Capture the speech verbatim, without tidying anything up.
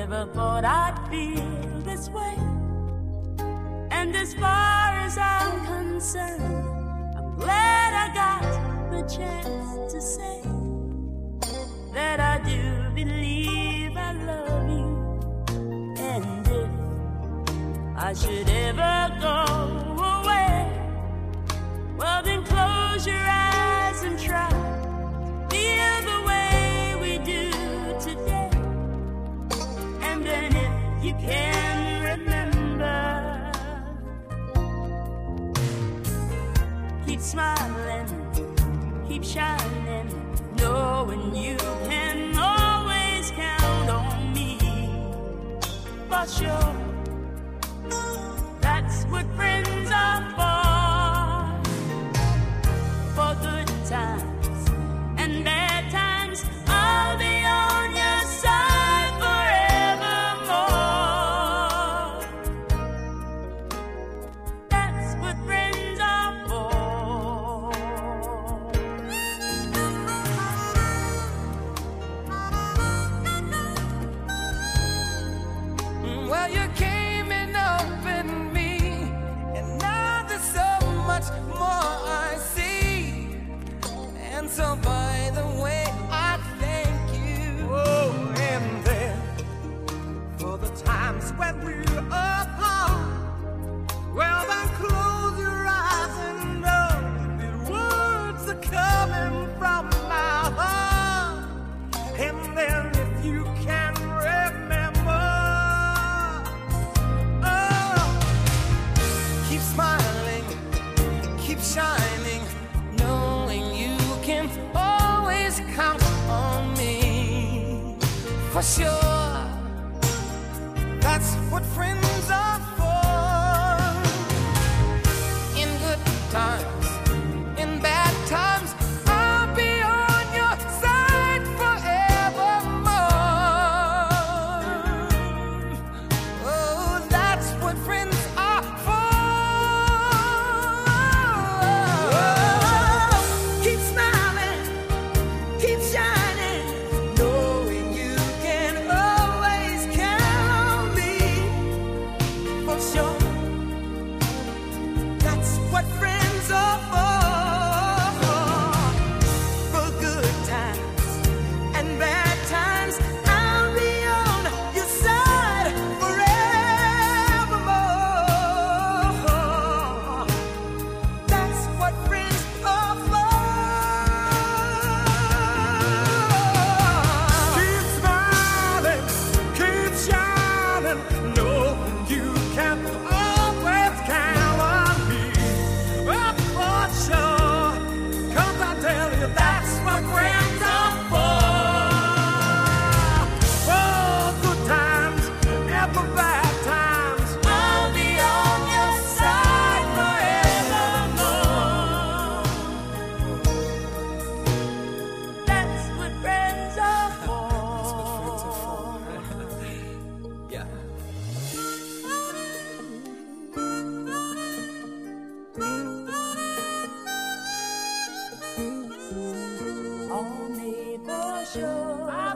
never thought I'd feel this way. And as far as I'm concerned, I'm glad I got the chance to say that I do believe I love you. And if I should ever go away, well then close your eyes and try feel the way we do today. And then if you can remember, keep smiling, keep shining, knowing you can always count on me. For sure, that's what friends are for. For good times and bad times, I'll be on your side forevermore. That's what friends are for. Well, you came and opened me, and now there's so much more I see. And so by the way, I thank you. Oh, and then for the times when we're apart, well then close your eyes and know the words are coming from my heart. And then if you can remember, oh, keep smiling, keep shining, knowing you can always count on me. For sure, that's what friends are for. In good times, in bad times, I'll be on your side forevermore. Oh, that's what friends are for. Keep smiling, keep shining, knowing you can always count on me. For sure, that's what friends are for. For good times and bad times, I'll be on your side forevermore. That's what friends are for. Keep smiling, keep shining, knowing you can always count on me. Oh, for sure, 'cause I tell you that's what friends are for. For good times and for bad times, I'll be on your side forevermore. That's what friends are for. Yeah. On me for sure.